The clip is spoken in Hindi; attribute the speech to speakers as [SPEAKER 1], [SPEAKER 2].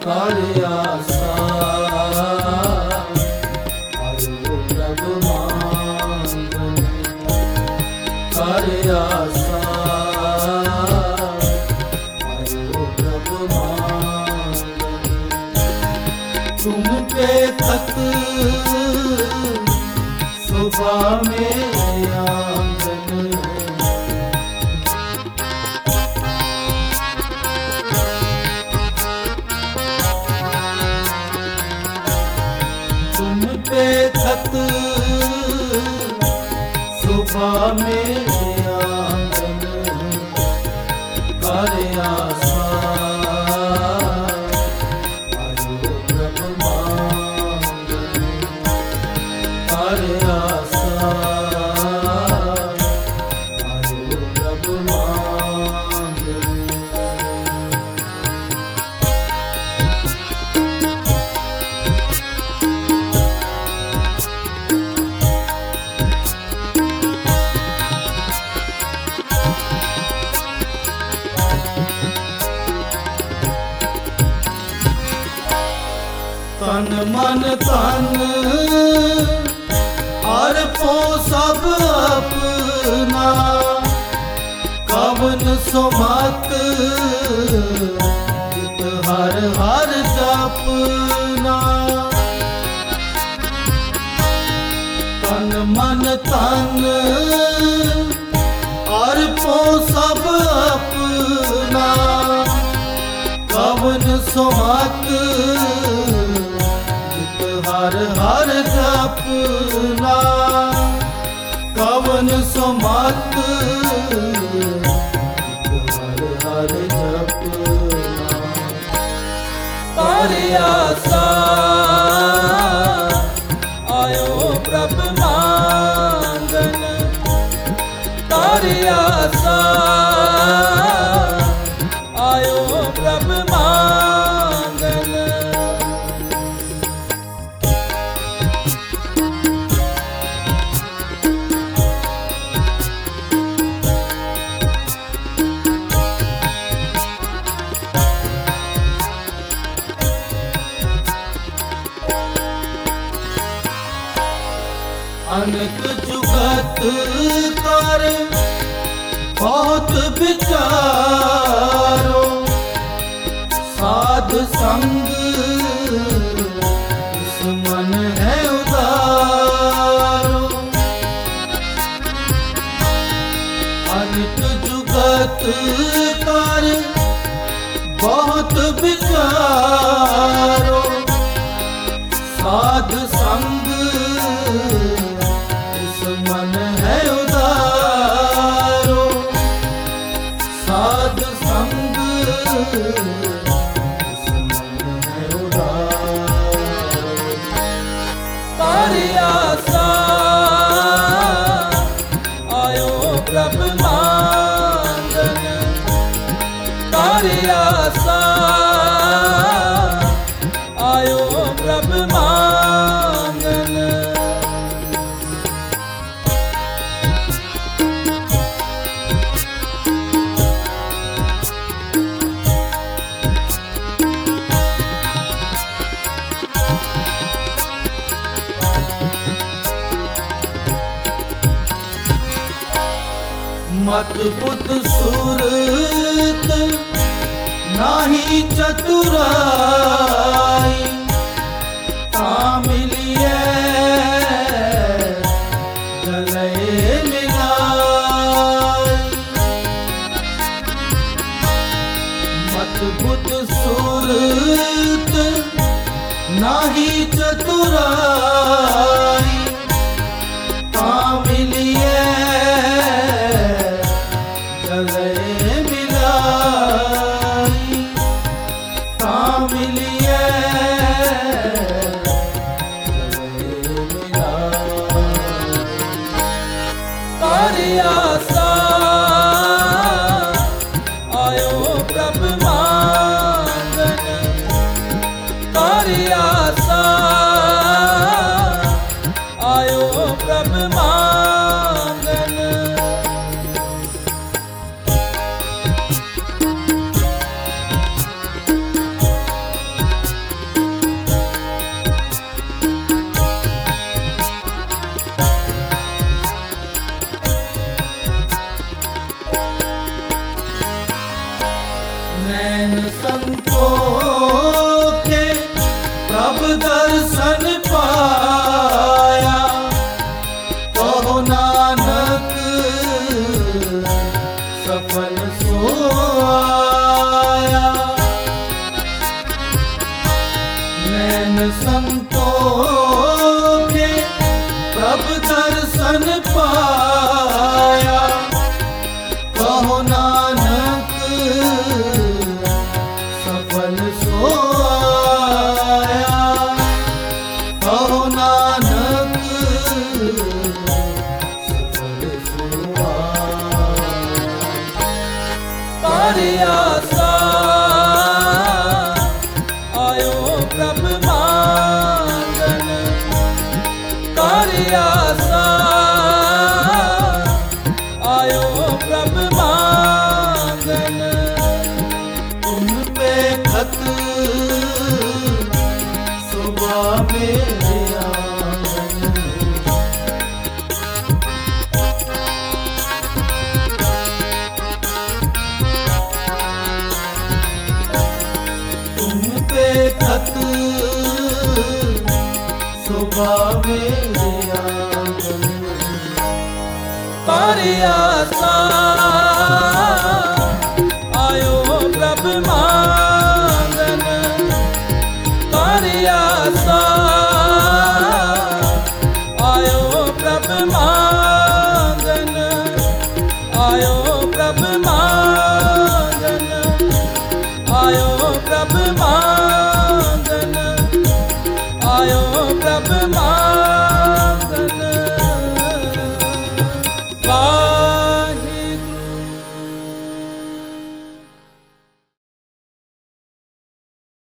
[SPEAKER 1] कर आसा आयो प्रभु मांगन कर आसा आयो प्रभु मांगन तुम पे तक सुबह में आंगन तुम पे खत सुबह में आंगन कर आसा आयो प्रभु मांगन कर आसा आयो प्रभु मांगन तन मन तन अर्पो सब अपना कवन सुमत चित हर हर जपना तन मन तन अर्पो सब अपना कवन सुमत हर हर जपना कवन सुमत हर हर जपना कर आसा आयो प्रभु मांगन कर आसा आयो प्रभु मांगन अनक जुगत कर बहुत विचारो साध संग इस मन है उदारो अनक जुगत कर बहुत विचारो साध संग मन है उदारो साध संग मन है उदारो कर आसा आयो प्रभु मांगन कर आसा आयो प्रभु मांगन मत बुद्ध सुरत नाही चतुराई मिलिए गले मिलाई मत बुद्ध सुरत नाही चतुराई मिलिए गले मिलाई मिलिए गले मिलाई कर आसा आयो प्रभु मांगन कर आसा आयो प्रभु मांगन नैन संतोखे प्रभु दर्शन पाया, कहो नानक सफल सोया। नैन संतोखे प्रभु दर्शन पाया, कहो नानक सफल सोया, कहो नानक सफल सोया। तारी आसा आयो प्रभु मांगन, तारी आसा आयो प्रभु मांगन। तुम पे खत सुबह मेरे आंगन, तुम पे खत सुबह मेरे आंगन। तारी आसा आयो प्रभु मांगन, तारी आसा आयो प्रभु मांगन, आयो प्रभु मांगन।